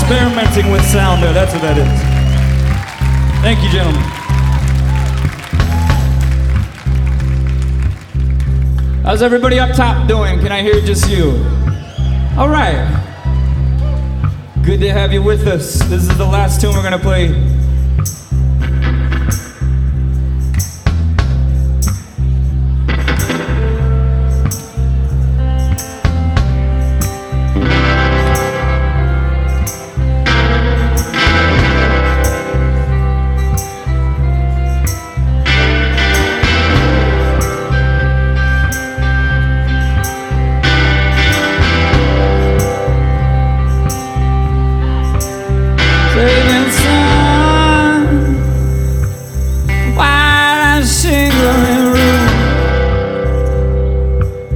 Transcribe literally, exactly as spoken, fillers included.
Experimenting with sound there, that's what that is. Thank you, gentlemen. How's everybody up top doing? Can I hear just you? All right. Good to have you with us. This is the last tune we're gonna play